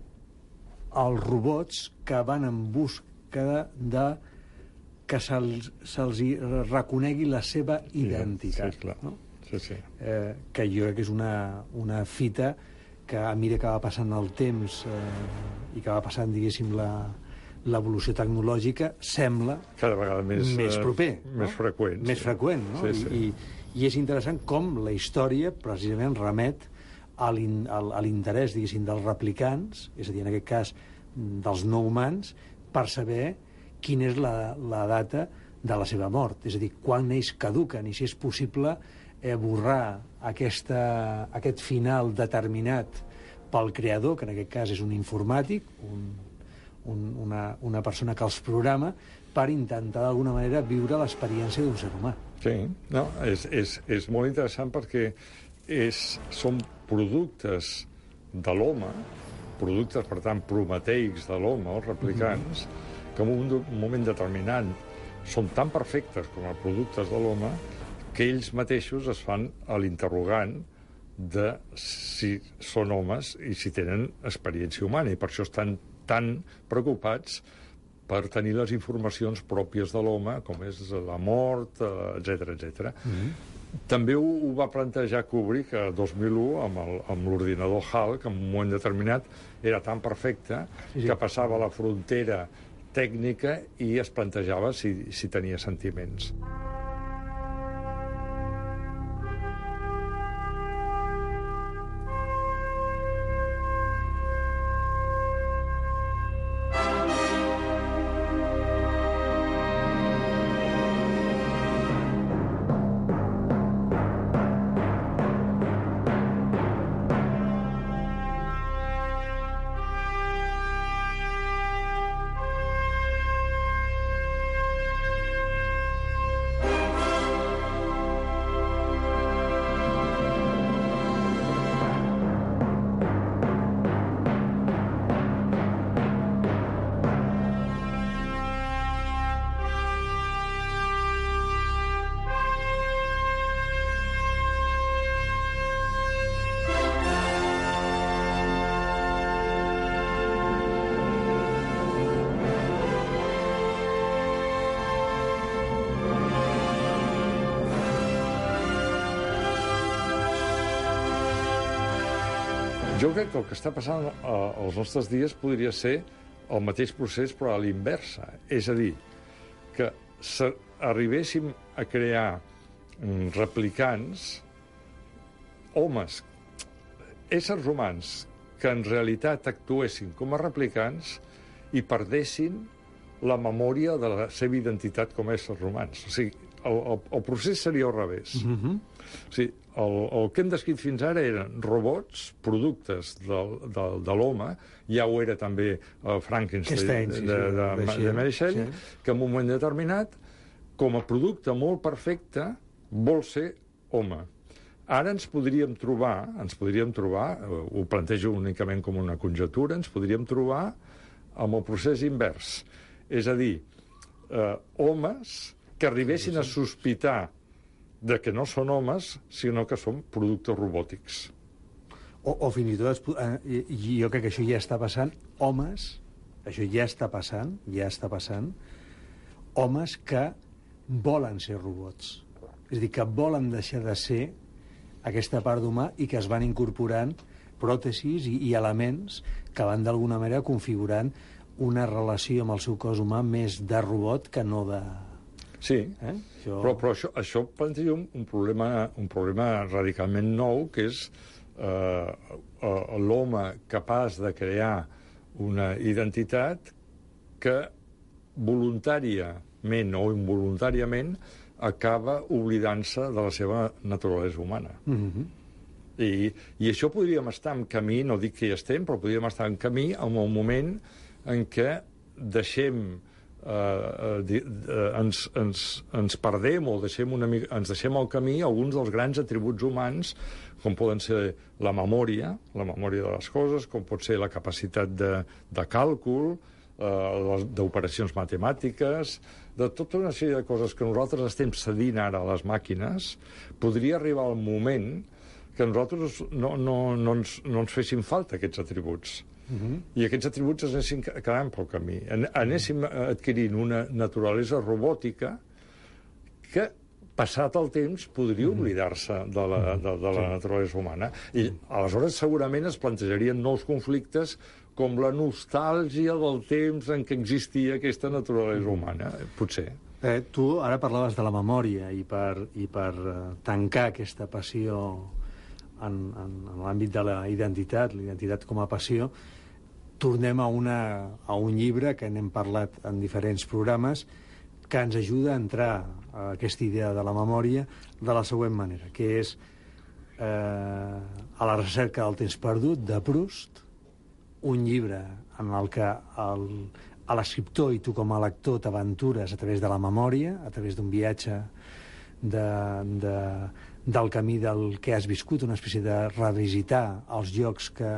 els robots que van en busca de que se'ls se reconegui la seva identitat. Sí, clar. No? Sí, sí. Eh, que jo crec que és una, una fita que a mesura que va passant el temps eh, i que va passant, diguéssim, la, l'evolució tecnològica, sembla cada vegada més, més proper. Uh, més no? freqüent. Més sí. freqüent, no? Sí, sí. I, I és interessant com la història precisament remet a l'interès, diguéssim, dels replicants, és a dir, en aquest cas, dels no humans, per saber quina és la, la data de la seva mort. És a dir, quan ells caduquen i si és possible eh, borrar aquesta, aquest final determinat pel creador, que en aquest cas és un informàtic, un, un, una, una persona que els programa, per intentar d'alguna manera viure l'experiència d'un ser humà. Sí, no, és, és, és molt interessant perquè és, són productes de l'home, productes, per tant, prometeics de l'home, els replicants, mm-hmm. que en un moment determinat són tan perfectes com a productes de l'home que ells mateixos es fan a l'interrogant de si són homes i si tenen experiència humana, i per això estan tan preocupats per tenir les informacions pròpies de l'home, com és la mort, etcètera, etcètera. Mm-hmm. També ho, ho va plantejar Kubrick a dos mil u amb, el, amb l'ordinador HAL, que en un moment determinat era tan perfecte sí, sí. que passava la frontera tècnica i es plantejava si, si tenia sentiments. Jo crec que el que està passant als nostres dies podria ser el mateix procés, però a l'inversa. És a dir, que arribéssim a crear replicants homes, éssers humans, que en realitat actuessin com a replicants i perdessin la memòria de la seva identitat com a éssers humans. O sigui, el, el, el procés seria al revés. Mm-hmm. O sigui, el, el que hem descrit fins ara eren robots, productes del, del, de l'home, ja ho era també el Frankenstein de, sí, sí, de, de, de, de Mary Shelley, sí. que en un moment determinat, com a producte molt perfecte, vol ser home. Ara ens podríem trobar, ens podríem trobar, ho plantejo únicament com una conjectura, ens podríem trobar amb el procés invers. És a dir, eh, homes que arribessin a sospitar de que no són homes, sinó que són productes robòtics. O, o fins i tot, eh, i jo crec que això ja està passant, homes, això ja està passant, ja està passant, homes que volen ser robots. És a dir, que volen deixar de ser aquesta part d'humà i que es van incorporant pròtesis i, i elements que van d'alguna manera configurant una relació amb el seu cos humà més de robot que no de... Sí, eh? això... però, però això, això planteja un, un, problema, un problema radicalment nou, que és eh, l'home capaç de crear una identitat que voluntàriament o involuntàriament acaba oblidant-se de la seva naturalesa humana. Mm-hmm. I, I això podríem estar en camí, no dic que hi estem, però podríem estar en camí en el moment en què deixem Uh, uh, uh, ens, ens, ens perdem o deixem una mica, ens deixem al camí alguns dels grans atributs humans, com poden ser la memòria, la memòria de les coses, com pot ser la capacitat de, de càlcul, uh, d'operacions matemàtiques, de tota una sèrie de coses que nosaltres estem cedint ara a les màquines. Podria arribar el moment que nosaltres no, no, no, ens, no ens fessin falta aquests atributs. Uh-huh. I aquests atributs es anessin quedant pel camí. Anéssim adquirint una naturalesa robòtica que, passat el temps, podria oblidar-se de la, de, de la naturalesa humana. I aleshores segurament es plantejarien nous conflictes com la nostàlgia del temps en què existia aquesta naturalesa humana, potser. Eh, tu ara parlaves de la memòria i per, i per uh, tancar aquesta passió en, en, en l'àmbit de la identitat, l'identitat com a passió, tornem a, una, a un llibre que n'hem parlat en diferents programes que ens ajuda a entrar a aquesta idea de la memòria de la següent manera, que és eh, A la recerca del temps perdut, de Proust, un llibre en el que el, l'escriptor i tu com a lector t'aventures a través de la memòria, a través d'un viatge de, de, del camí del que has viscut, una espècie de revisitar els llocs que,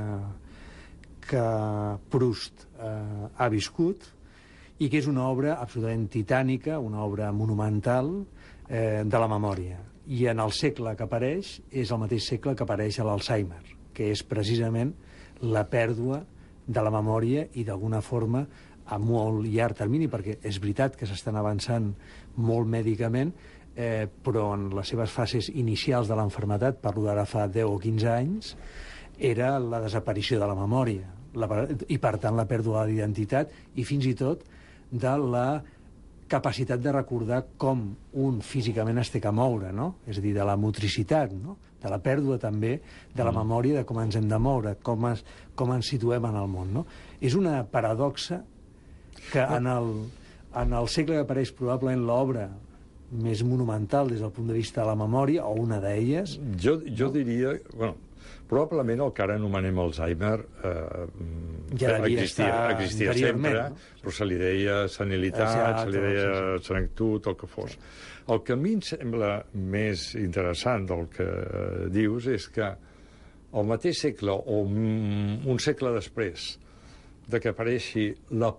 que Proust eh, ha viscut, i que és una obra absolutament titànica, una obra monumental eh, de la memòria. I en el segle que apareix és el mateix segle que apareix a l'Alzheimer, que és precisament la pèrdua de la memòria i d'alguna forma a molt llarg termini, perquè és veritat que s'estan avançant molt mèdicament, eh, però en les seves fases inicials de l'enfermetat, parlo d'ara fa deu o quinze anys, era la desaparició de la memòria, la, i per tant la pèrdua d'identitat i fins i tot de la capacitat de recordar com un físicament es té que moure, no? És a dir, de la motricitat, no? De la pèrdua també de la memòria de com ens hem de moure, com, es, com ens situem en el món, no? És una paradoxa que en el, en el segle que apareix probablement l'obra més monumental des del punt de vista de la memòria, o una d'elles... Jo, jo no? diria... Bueno, probablement el que ara anomenem Alzheimer eh, ja existia, existia sempre, no? però se li deia senilitat, Exacte, se li deia sí, sí. senectut, el que fos. Sí. El que a mi em sembla més interessant del que dius és que al mateix segle, o un segle després de que apareixi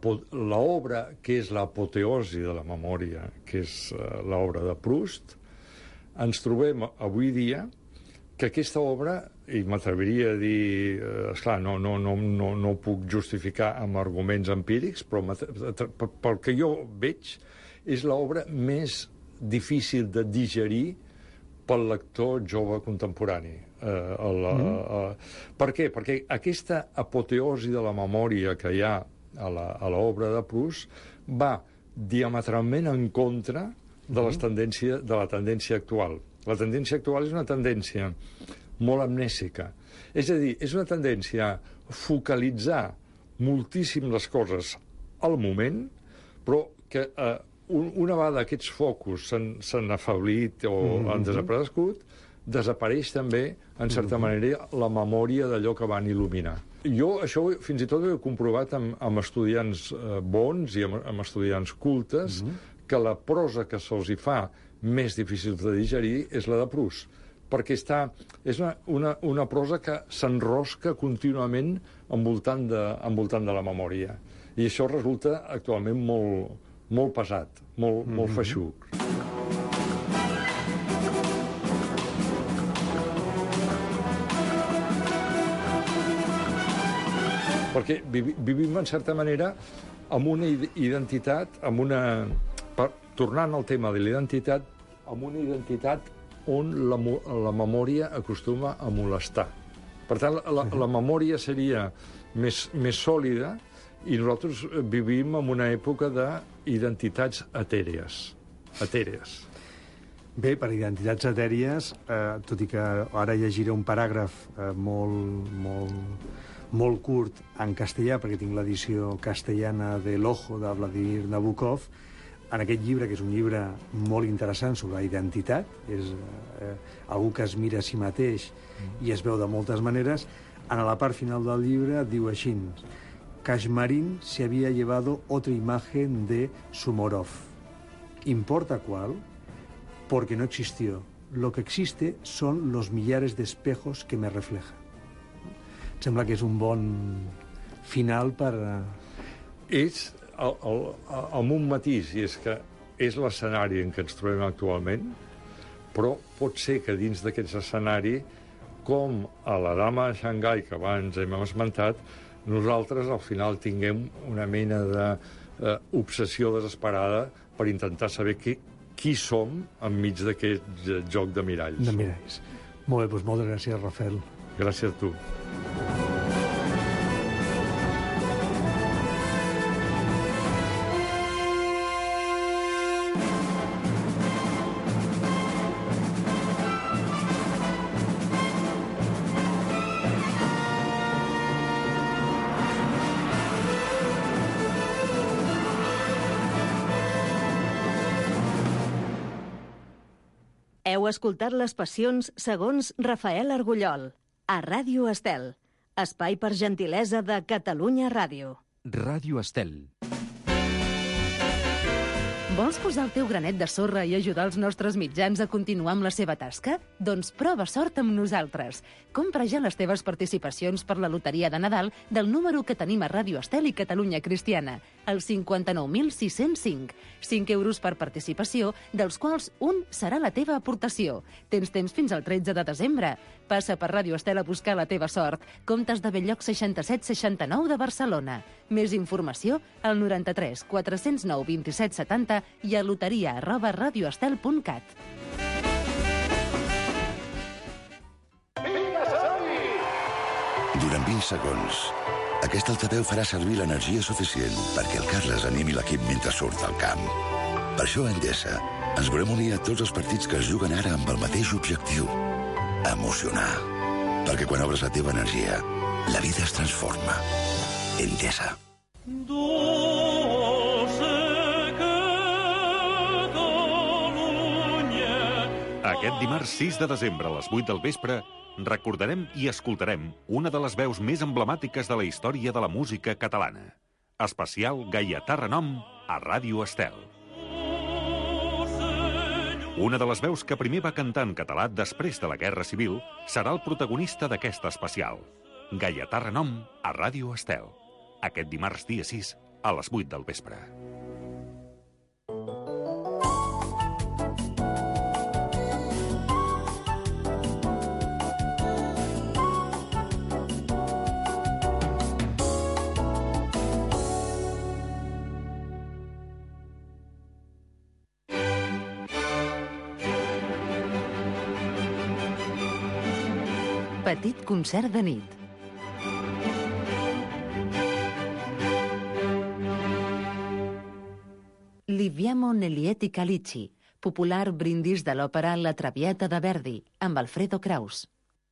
l'obra que és l'apoteosi de la memòria, que és l'obra de Proust, ens trobem avui dia que aquesta obra, i m'atreviria a dir, eh, esclar, no, no, no, no, no ho puc justificar amb arguments empírics, però pel que jo veig, és l'obra més difícil de digerir pel lector jove contemporani. Eh, el, mm. eh, per què? Perquè aquesta apoteosi de la memòria que hi ha a l'obra de Proust va diametralment en contra de, les tendències, de la tendència actual. La tendència actual és una tendència molt amnèsica. És a dir, és una tendència a focalitzar moltíssim les coses al moment, però que eh, un, una vegada aquests focus s'han afeblit o mm-hmm. han desaparegut, desapareix també, en certa mm-hmm. manera, la memòria d'allò que van il·luminar. Jo això fins i tot ho he comprovat amb, amb estudiants eh, bons i amb, amb estudiants cultes, mm-hmm. que la prosa que se'ls hi fa més difícil de digerir és la de Proust, perquè està, és una, una, una prosa que s'enrosca contínuament envoltant de, envoltant de la memòria. I això resulta actualment molt, molt pesat, molt, mm-hmm. molt feixuc. Perquè vivim, en certa manera, amb una identitat, amb una... Per, tornant al tema de l'identitat, amb una identitat on la, la memòria acostuma a molestar. Per tant, la, la memòria seria més, més sòlida i nosaltres vivim en una època d'identitats etèries. Etèries. Bé, per identitats etèries, eh, tot i que ara llegiré un paràgraf eh, molt, molt, molt curt en castellà, perquè tinc l'edició castellana de l'Ojo de Vladimir Nabokov, en aquest llibre, que és un llibre molt interessant sobre la identitat, és eh, algú que es mira a si mateix i es veu de moltes maneres, en la part final del llibre diu així: Kashmarin se había llevado otra imagen de Sumorov. ¿Importa cuál? Porque no existió. Lo que existe son los millares de espejos que me reflejan. Em sembla que és un bon final per... És el, el, amb un matís, i és que és l'escenari en què ens trobem actualment, però pot ser que dins d'aquest escenari, com a la dama de Xangai, que abans hem esmentat, nosaltres al final tinguem una mena d'obsessió eh, desesperada per intentar saber qui, qui som enmig d'aquest joc de miralls. De miralls. Molt bé, doncs moltes gràcies, Rafael. Gràcies a tu. Heu escoltat les passions segons Rafael Argullol, a Ràdio Estel, espai per gentilesa de Catalunya Ràdio. Ràdio Estel. Vols posar el teu granet de sorra i ajudar els nostres mitjans a continuar amb la seva tasca? Doncs prova sort amb nosaltres. Compra ja les teves participacions per la loteria de Nadal del número que tenim a Ràdio Estel i Catalunya Cristiana, el cinquanta-nou mil sis-cents cinc. cinc euros per participació, dels quals un serà la teva aportació. Tens temps fins al tretze de desembre. Passa per Ràdio Estel a buscar la teva sort. Comptes de Belllloc seixanta-set seixanta-nou de Barcelona. Més informació al noranta-tres quatre-cents nou vint-i-set setanta i a loteria arroba radioestel punt cat. Durant vint segons, aquest altaveu farà servir l'energia suficient perquè el Carles animi l'equip mentre surt al camp. Per això a Endesa ens volem unir a tots els partits que es juguen ara amb el mateix objectiu: emocionar. Perquè quan obres la teva energia, la vida es transforma. Endesa. Aquest dimarts sis de desembre a les vuit del vespre recordarem i escoltarem una de les veus més emblemàtiques de la història de la música catalana. Especial Gaietà Renom a Ràdio Estel. Una de les veus que primer va cantar en català després de la Guerra Civil serà el protagonista d'aquest especial. Gaietà Renom a Ràdio Estel. Aquest dimarts dia sis a les vuit del vespre. Petit concert de nit. Liviamo Nellieti Calici, popular brindis de l'òpera La Traviata de Verdi, amb Alfredo Kraus.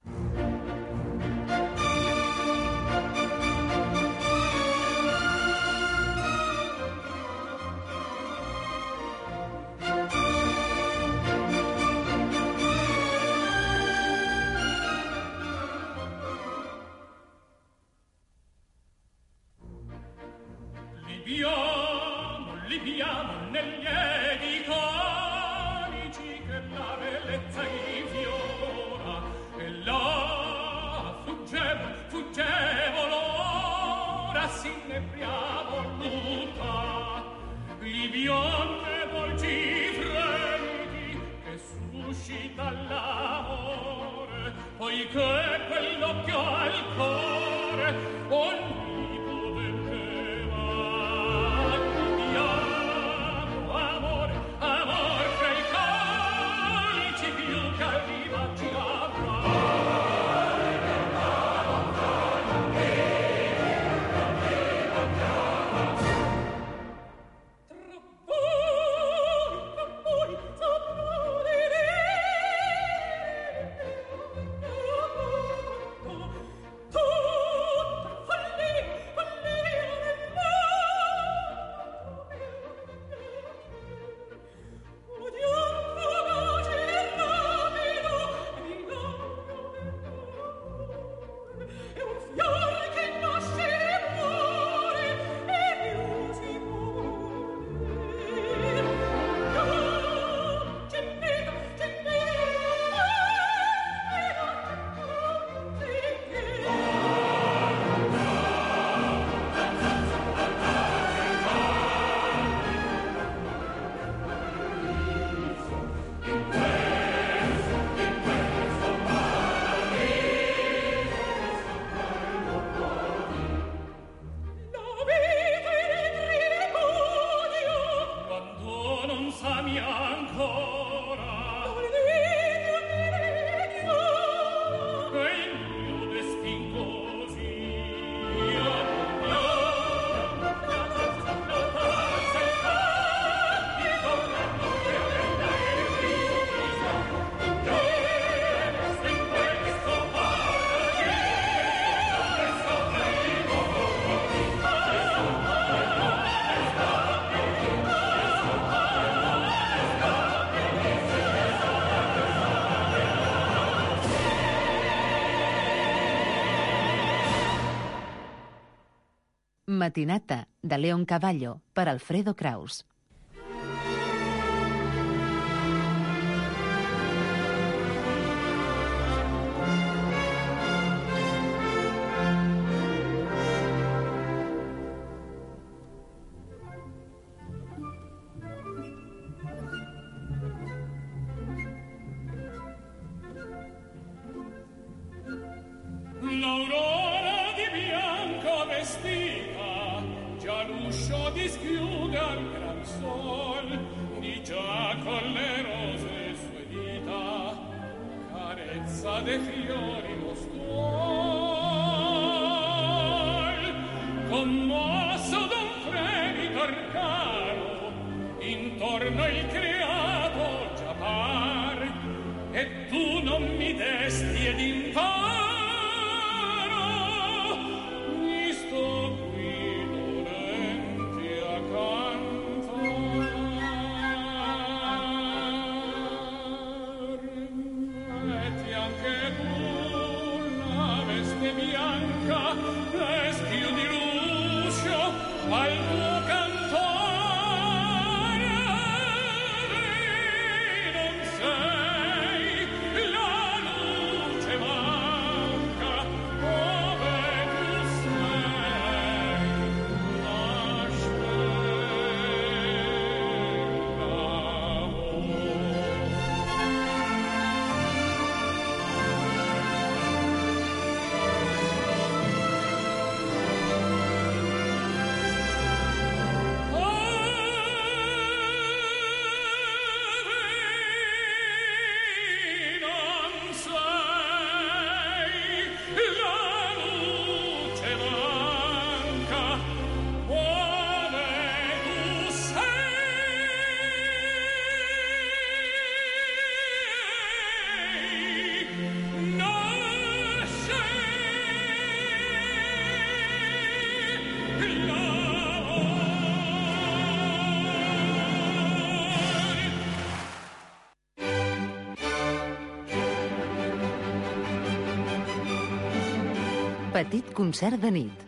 Matinata, de Leon Cavallo, per Alfredo Kraus. L'aurora di bianco vestita, già l'uscio dischiude al gran sol, di già con le rose sue dita, carezza dei fiori lo stuol. Commosso d'un fremito arcano, intorno il creato già par, e tu non mi desti ed impar. Petit concert de nit.